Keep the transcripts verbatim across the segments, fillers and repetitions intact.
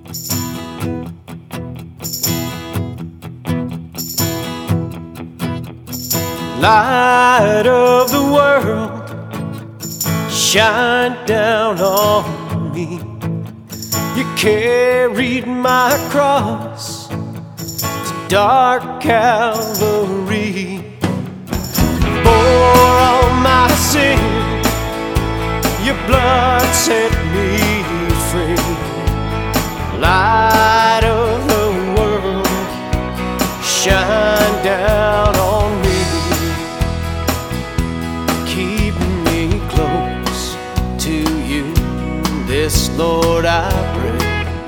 Light of the world, shine down on me. You carried my cross to dark Calvary, bore all my sin, your blood set me free. Light of the world, shine down on me. Keep me close to you, this Lord I pray.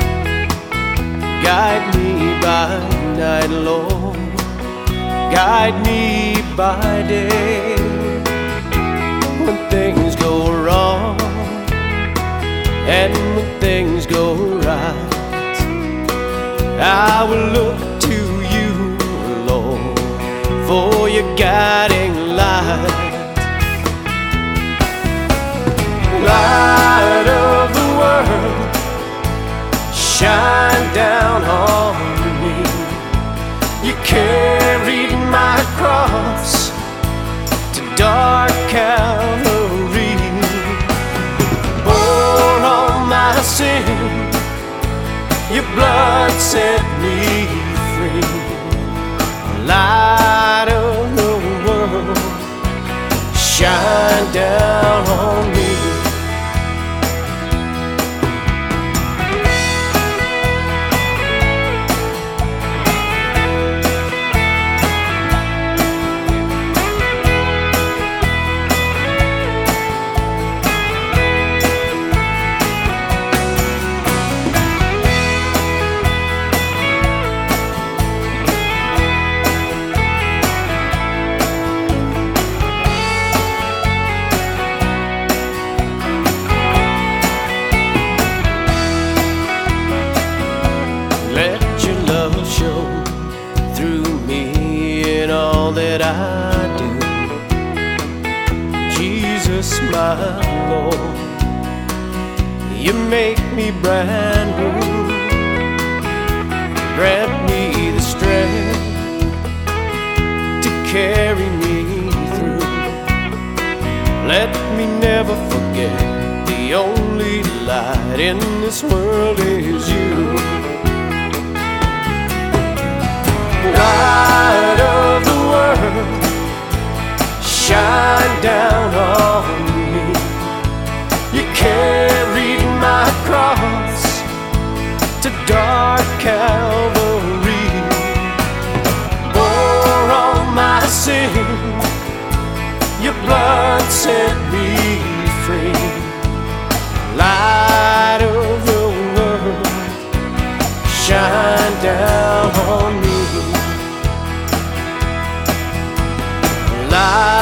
Guide me by night, Lord, guide me by day. When things go wrong and when things go right, I will look to you, Lord, for your guiding light. Light of the world, shine down on me. You carried my cross to dark Calvary, bore all my sin, your blood set me free. Light of the world, shine down on me. Let your love show through me in all that I do. Jesus, my Lord, you make me brand new. Grant me the strength to carry me through. Let me never forget the only light in this world is you. Light of the world, shine down on me. You carried my cross to dark Calvary, bore all my sin, your blood set me free. Light of the world, shine down on me. Light